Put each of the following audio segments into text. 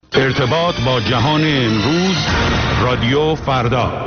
ارتباط با جهان امروز، رادیو فردا.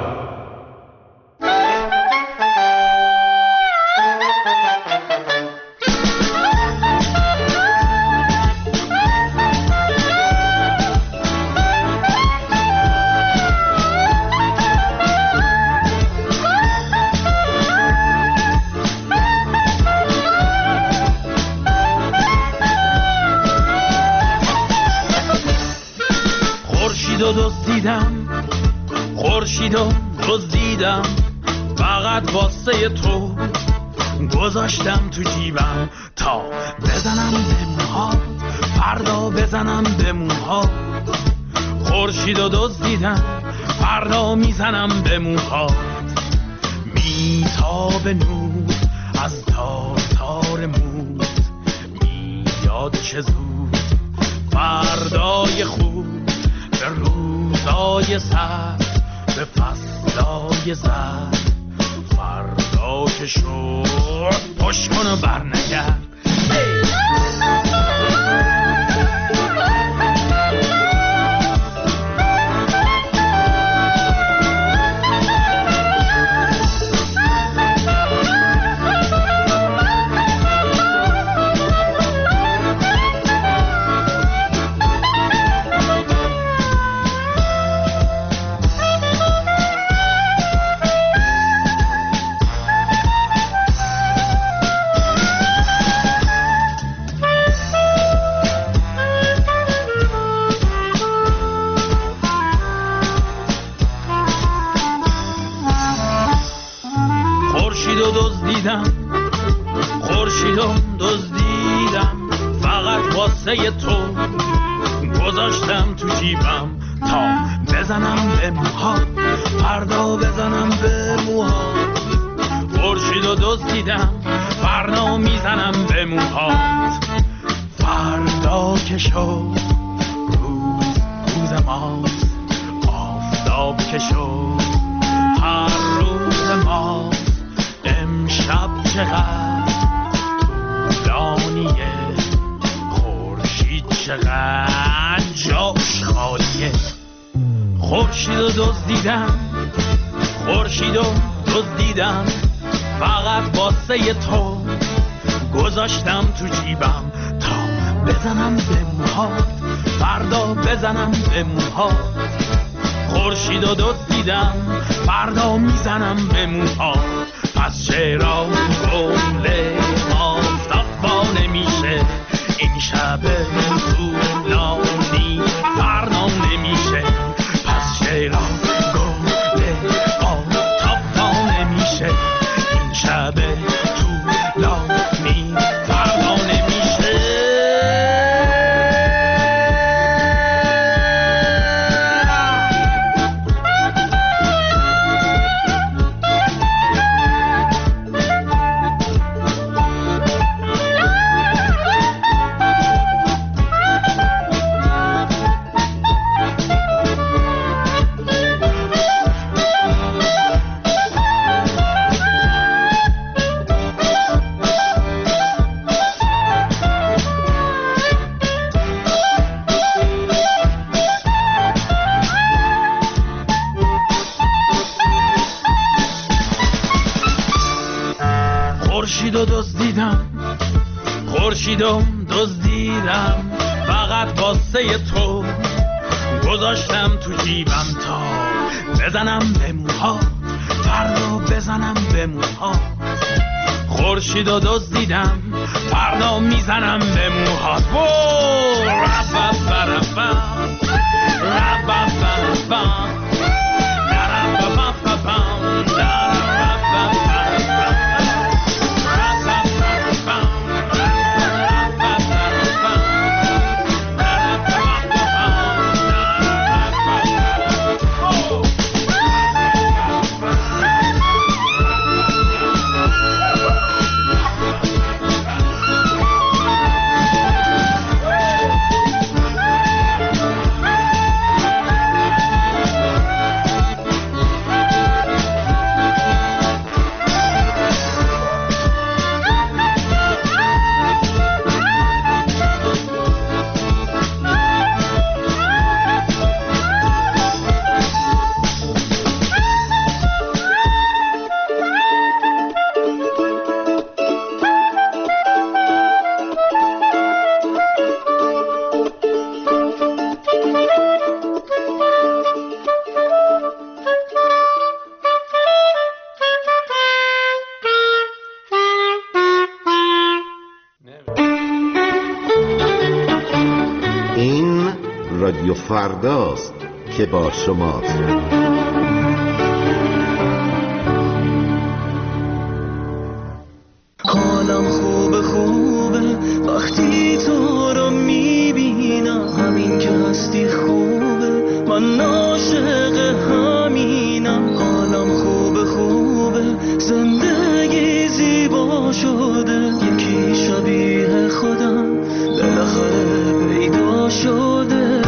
خورشیدو دزدیدم فقط واسه تو، گذاشتم تو جیبم تا بزنم به موهات، فردا بزنم به موهات. خورشیدو دزدیدم فردا میزنم به موهات. میتابه نور از تار تار موت، میاد چه زود فردای خوب، به روزای سرد، به فصلای زرد. فردا که شد پشت کن و برنگرد. خورشیدو دزدیدم فقط واسه تو، گذاشتم تو جیبم تا بزنم به موهات، فردا بزنم به موهات. خورشیدو دزدیدم فردا میزنم به موهات. فردا که شد روز ماست، آفتاب که شد هر روز ماست. امشب چقدر طولانیه، خورشید چقدر جاش خالیه. خورشیدو دزدیدم فقط واسه تو، گذاشتم تو جیبم تا بزنم به موهات، فردا بزنم به موهات. خورشیدو دزدیدم فردا میزنم به موهات. پس چرا گل آفتاب وا نمیشه، این شب طولانی فردا نمیشه. پس چرا گل آفتاب وا نمیشه، این شب طولانی فردا نمیشه. خورشیدو دزدیدم فقط واسه تو، گذاشتم تو جیبم تا بزنم به موهات، فردا بزنم به موهات. خورشیدو دزدیدم فردا میزنم به موهات. رادیو فرداست که با شماست. حالم خوبه وقتی تو رو میبینم، همین که هستی خوبه، من عاشق همینم. حالم خوبه زندگی زیبا شده، یکی شبیه خودم بالاخره پیدا شده.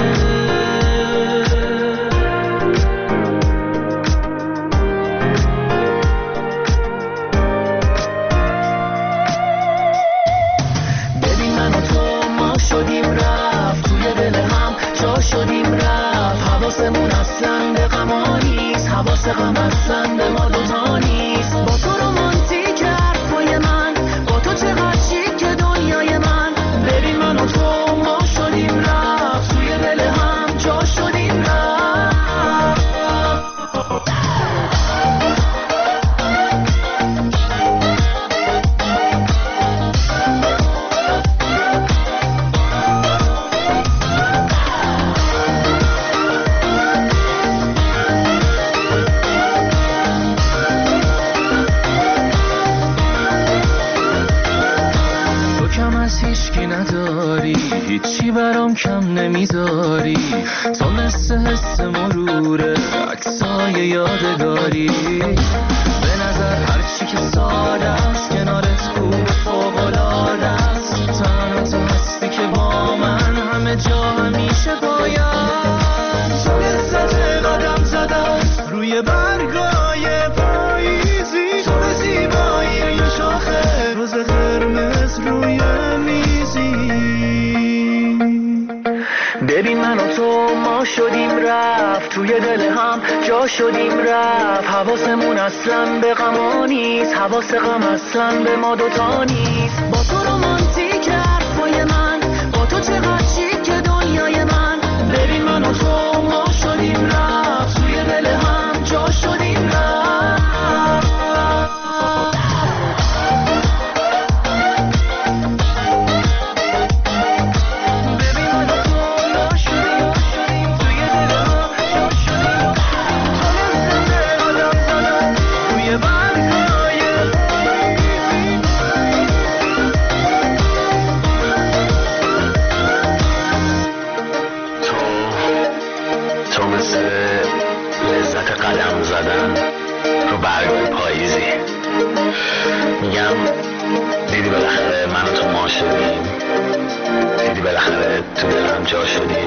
شدیم رفت حواسمون اصلا به غما نیست، حواس غم اصلا به ما دوتا نیست. با تو رومانتیک حرفای من، با تو چقدر شیک دنیای من. ببین من و تو ما شدیم رفت، توی دل هم جا شدیم رفت. هیچی برام کم نمیذاری، تو مثل حس مروره عکسای یادگاری. به نظر هرچی که ساده است کنارت خوب فوق‌العاده است. تنها تو هستی که با من همه جا همیشه باید. تو لذت قدم زدم روی برگای پاییزی، تو زیبایی یه شاخه روز قرمز روی میزی. ببین من و تو ما شدیم رفت، توی دل هم جا شدیم رفت. حواسمون اصلا به غما نیست، حواس غم اصلا به ما دوتا نیست. با تو رومانتیک حرفای من، با تو چقدر شیک دنیای من. ببین من و تو ما شدیم رفت، توی دل هم جا شدیم رفت. میگم دیدی بالاخره من و تو ما شدیم، دیدی بالاخره تو دلم جا شدیم.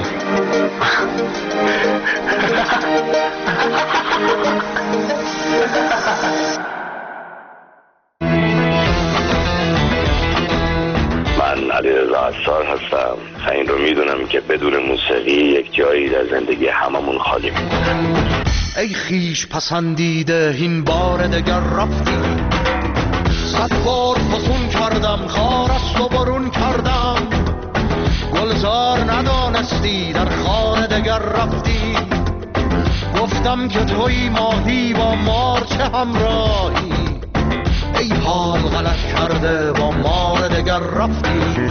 من علیرضا عصار هستم. این رو میدونم که بدون موسیقی یک جایی در زندگی هممون خالی میمونه. ای خیش پسندیده این بار دگر رفتی، صد بار فسون کردم خار است و برون کردم. گلزار ندانستی در خانه دگر رفتی، گفتم که توی ماهی با مار چه همراهی. ای حال غلط کرده با مار دگر رفتی.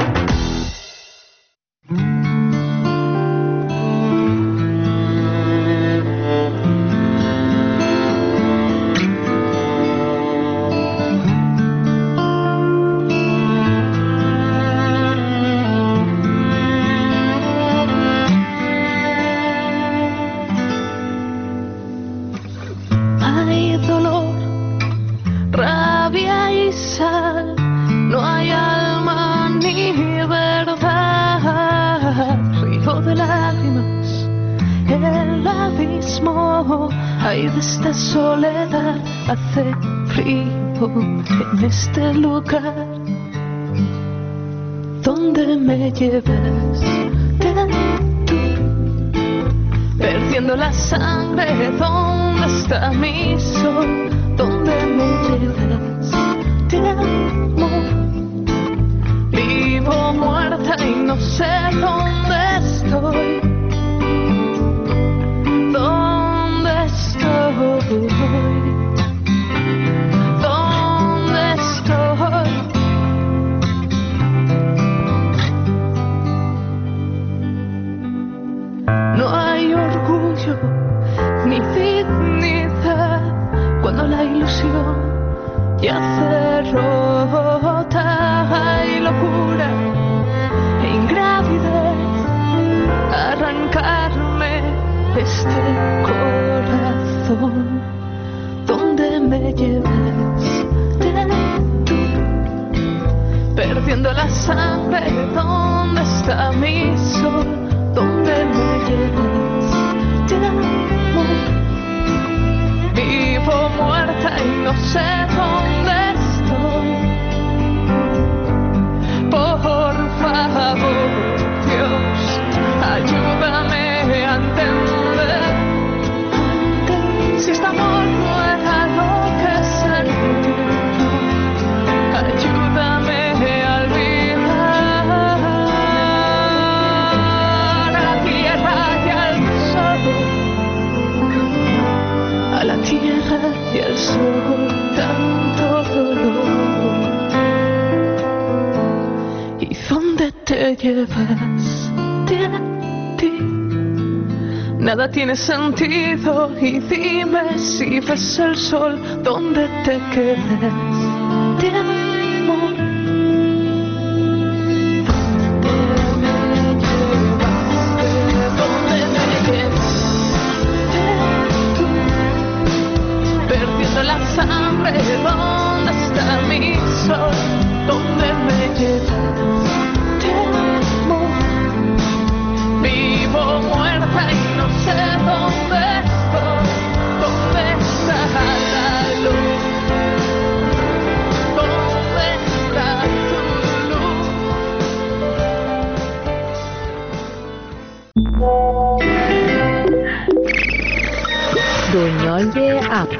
Ay, de esta soledad hace frío en este lugar donde me lleves tú, perdiendo la sangre. ¿Dónde está mi sol? ¿Dónde me lleves? Te amo, vivo muerta y no sé dónde estoy. ¿Dónde estoy? este corazón, donde me lleves tú, perdiendo la sangre, ¿dónde está mi sol? ¿Dónde me lleves? Te amo, vivo muerta y no sé dónde estoy. Por favor, Dios, ayúdame a entender si este amor no era lo que sentí. Ayúdame a olvidar a la tierra y al sol, a la tierra y al sol, tanto dolor. ¿Y dónde te llevas de ti? Nada tiene sentido y dime si ves el sol, ¿dónde te quedas? Te amo. Perdiendo la sangre, ¿dónde está mi sol? ¿Dónde me llevas? Te amo, vivo muerta y no sé dónde estoy. ¿Dónde está la luz? ¿Dónde está tu luz? دنیای اپ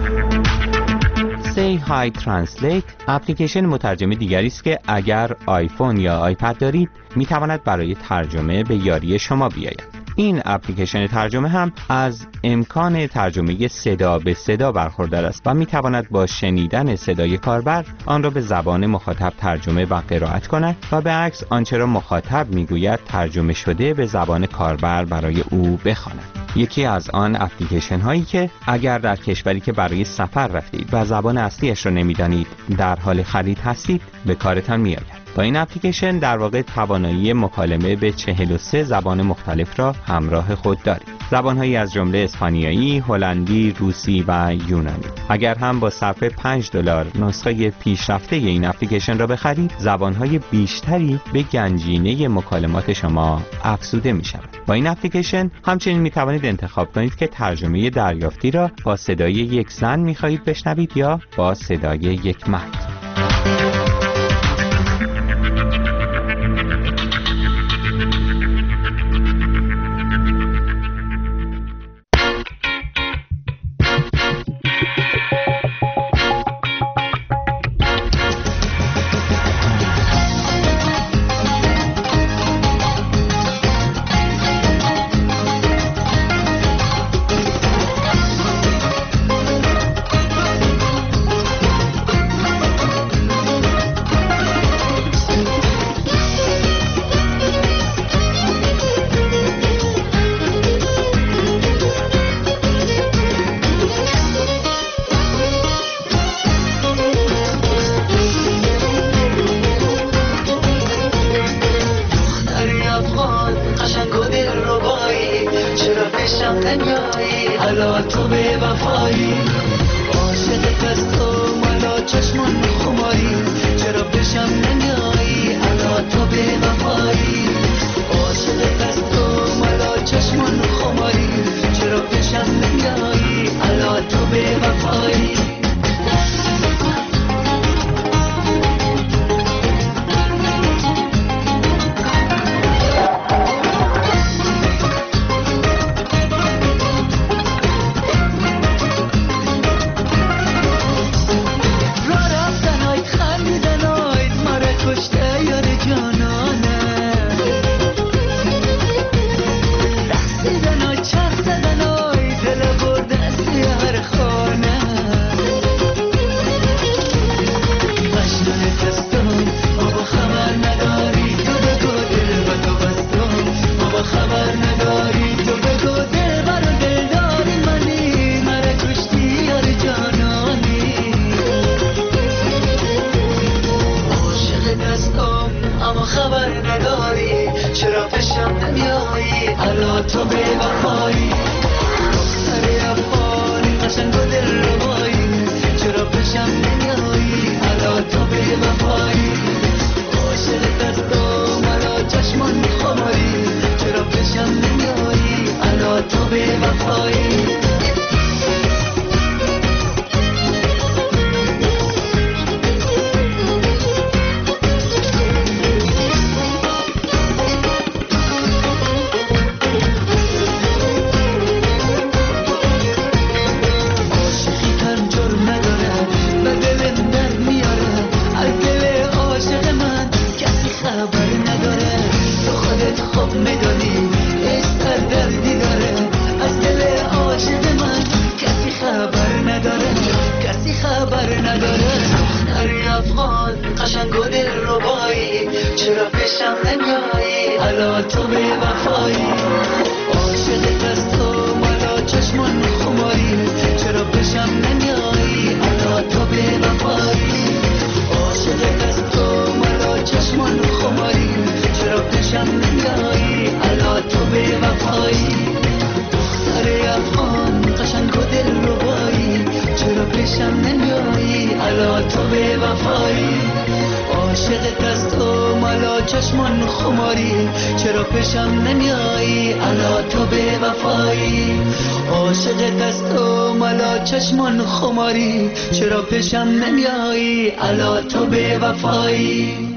Say Hi Translate اپلیکیشن مترجم دیگری است که اگر آیفون یا آیپد دارید میتواند برای ترجمه به یاری شما بیاید. این اپلیکیشن ترجمه هم از امکان ترجمه صدا به صدا برخوردار است و میتواند با شنیدن صدای کاربر آن را به زبان مخاطب ترجمه و قرائت کند و به عکس آنچه را مخاطب میگوید ترجمه شده به زبان کاربر برای او بخواند. یکی از آن اپلیکیشن هایی که اگر در کشوری که برای سفر رفتید و زبان اصلیش را نمیدانید در حال خرید هستید به کارتان میآید. با این اپلیکیشن در واقع توانایی مکالمه به 43 زبان مختلف را همراه خود دارید. زبانهایی از جمله اسپانیایی، هلندی، روسی و یونانی. اگر هم با صرف $5 نسخه پیشرفته این اپلیکیشن را بخرید، زبانهای بیشتری به گنجینه مکالمات شما افزوده می شود. با این اپلیکیشن همچنین می توانید انتخاب کنید که ترجمه دریافتی را با صدای یک زن می خواهید بشنوید یا با صدای یک مرد. چرا پیشم نمیایی الان تو به وفایی قشنگ و دل ربایی چرا پیشم نمیایی حالا تو به وفایی عاشقت هستم حالا چشمان خماری چرا پیشم نمیایی حالا تو به وفایی قشنگ و دل ربایی چرا پیشم نمیایی حالا تو به وفایی عاشقت هستم حالا چشمان خماری چرا پیشم نمیایی حالا تو به وفایی عاشقت هستم حالا چشمان خماری چرا پیشم نمیایی حالا تو به وفایی دختر افغان قشنگ و دل ربایی چرا پیشم نمیایی حالا تو به وفایی عاشقت هستم حالا چشمان خماری چرا پیشم نمیایی حالا تو به وفایی عاشقت هستم حالا چشمان خماری چرا پیشم نمیایی حالا تو به وفایی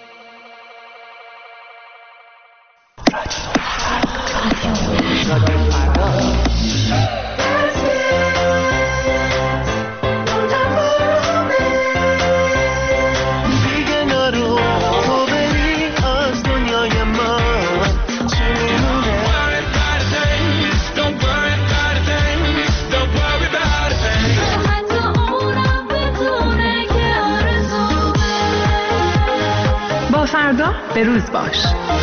فردا به روز باش.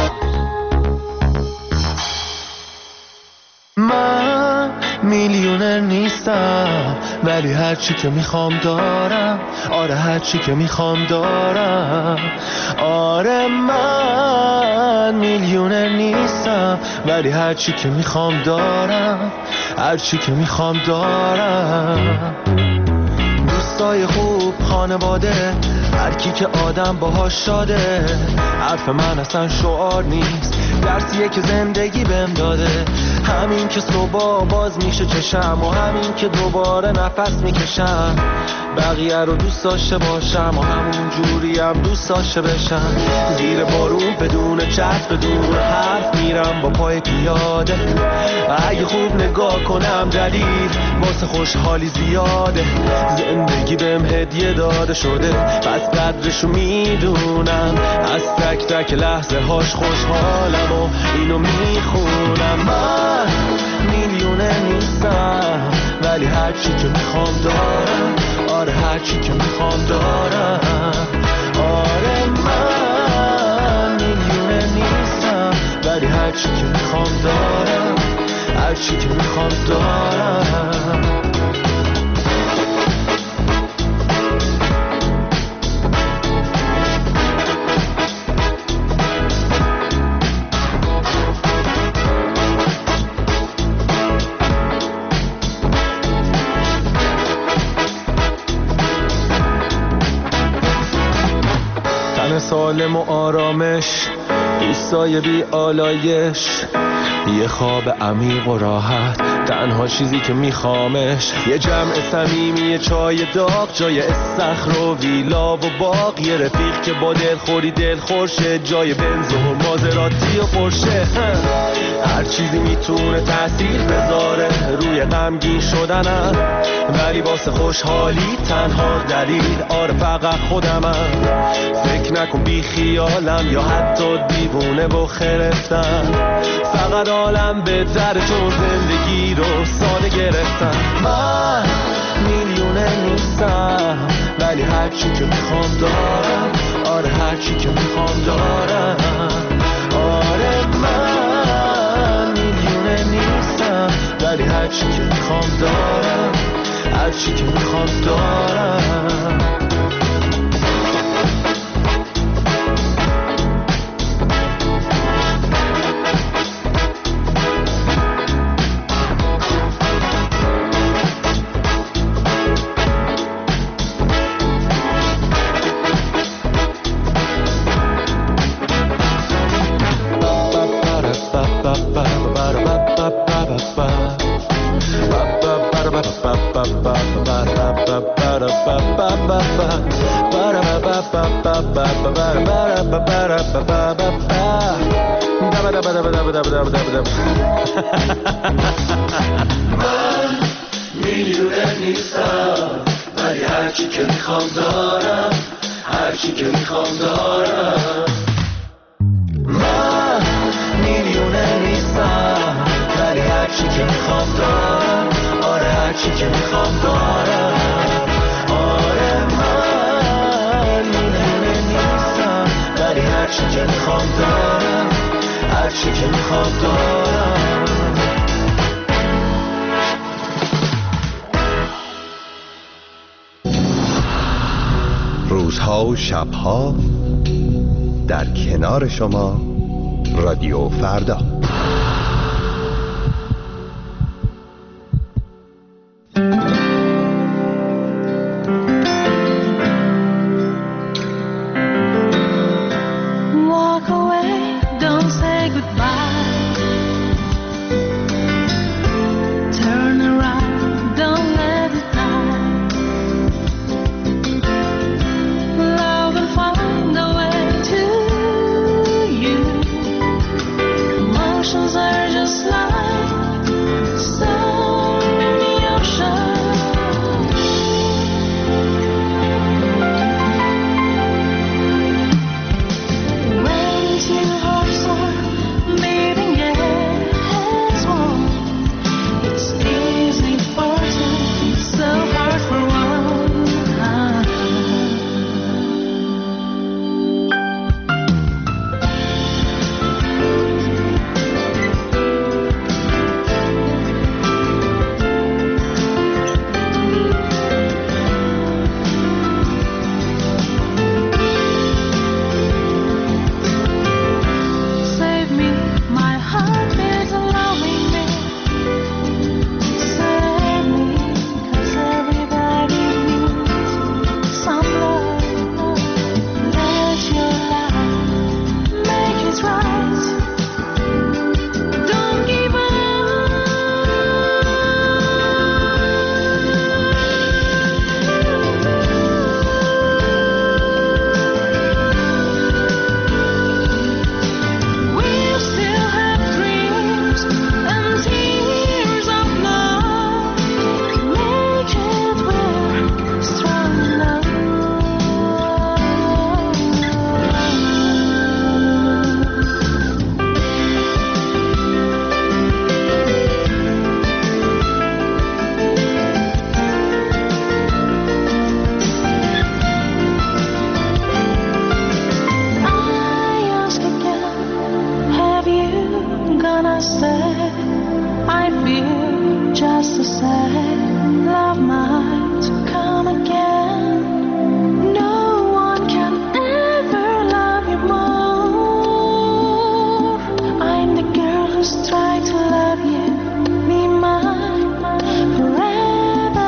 من میلیونر نیستم ولی هر چی که میخوام دارم. آره هر چی که میخوام دارم. آره من میلیونر نیستم ولی هر چی که میخوام دارم. هر چی که میخوام دارم. دوستای خوب، خانواده، هر کی که آدم باهاش شاده. حرف من اصلا شعار نیست، درسیه که زندگی بهم داده. همین که صبح باز میشه چشم و همین که دوباره نفس میکشم. بقیه رو دوست داشته باشم و همون جوری هم دوست داشته بشم. زیر بارون بدون چتر بدون حرف میرم با پای پیاده. اگه خوب نگاه کنم دلیل واسه خوشحالی زیاده. زندگی بهم هدیه داده شده پس قدرشو میدونم. از تک تک لحظه هاش خوشحالم و اینو میخونم. من میلیونه نیستم ولی هر چی که میخوام دارم. آره هر چی که میخوام دارم. آره من میلیونه نیستم ولی هر چی که میخوام دارم. هر چی که میخوام دارم. سالم و آرامش، دوستای بی آلایش، یه خواب عمیق و راحت، تنها چیزی که میخوامش. یه جمع صمیمی، یه چای داغ جای استخر و ویلا و باغ. یه رفیق که با دلخوری دلخورشه جای بنز و مازراتی و پرشه. هر چیزی میتونه تأثیر بذاره روی غمگین شدنم، ولی واسه خوشحالی تنها دلیل آره فقط خودمم. فکر نکن بی خیالم یا حتی دیوونه و خرفتم. فقط عالم بهتره چون زندگی رو ساده گرفتم. من میلیونه نیستم ولی هر چی که میخوام دارم. آره هر چی که میخوام دارم. آره من میلیونه نیستم ولی هر چی که میخوام دارم. هر چی که میخوام دارم. من میلیونر نیستم ولی هرچی که میخوام دارم، هرچی که میخوام دارم. من میلیونر نیستم ولی هرچی که میخوام دارم، آره هرچی که میخوام دارم. آره من میلیونر نیستم ولی هرچی که میخوام دارم، هرچی که میخوام دارم. روزها و شبها در کنار شما رادیو فردا. Walk away, don't say goodbye. Turn around, don't let it die. Love will find a way to you. Emotions are just like sun in the ocean. When two hearts are beating as one, it's easy for two, so hard for one. Save me, my heart is allowing me. Save me, 'cause everybody needs some love. Let your light make it right. Don't give up. We still have dreams and tears of love. Make it work strong enough. I ask again, have you gonna stay? I feel just the same. Love might come again. No one can ever love you more. I'm the girl who's tried to love you. Be mine forever.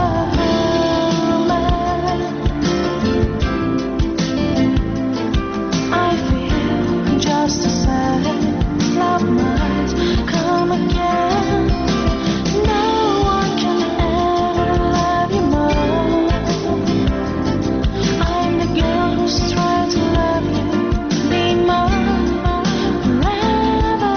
I feel just the same. Love might come again. No one can ever love you more. I'm the girl who's tried to love you. Be mine forever.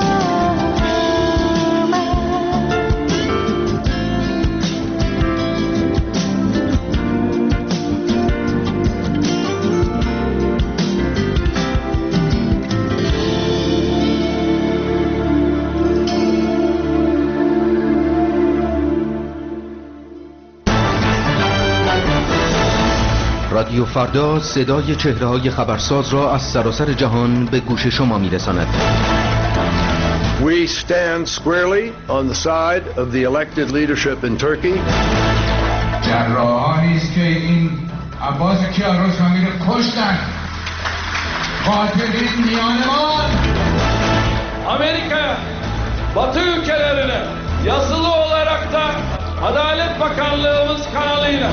رادیو فردا صدای چهره‌های خبرساز را از سراسر جهان به گوش شما می‌رساند. We stand squarely on the side of the elected leadership in Turkey. جراحانی است که این عباس کیارستمی رو کشتن. قاتلین میانمان. Amerika, Batı ülkelerine yazılı olarak da Adalet Bakanlığımız kanalıyla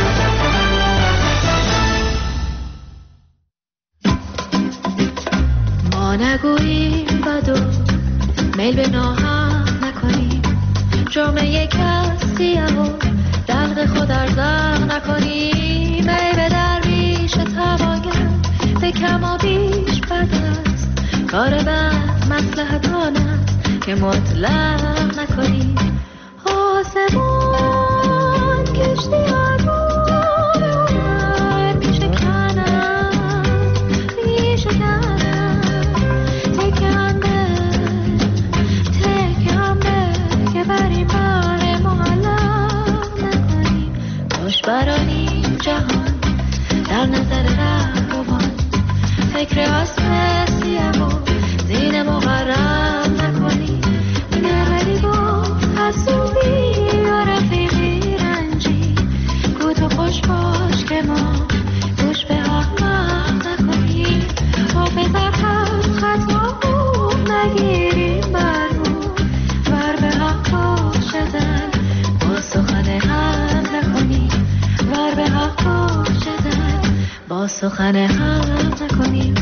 ما نگوییم بد و میل به ناحق نکنیم، جامعه کسی و دلق خود ارزاق نکنیم. ای به درویش توانگر به کم و بیش بد است، کار بد مصلحتان است که مطلق نکنی. آسمان کشتی برانی جهان در نظر رهروان، فکر اسم سیاه و زین مغرب نکنی. نبری با حسوبی و رفیقی رنجی، گو تو خوش باش که ما گوش به احمق نکنی. حافظت هست خطا نگیریم بر رو، بر به حق باشدن با سخن هم نکنی. ور به حق باشدن با سخن هم نکنیم.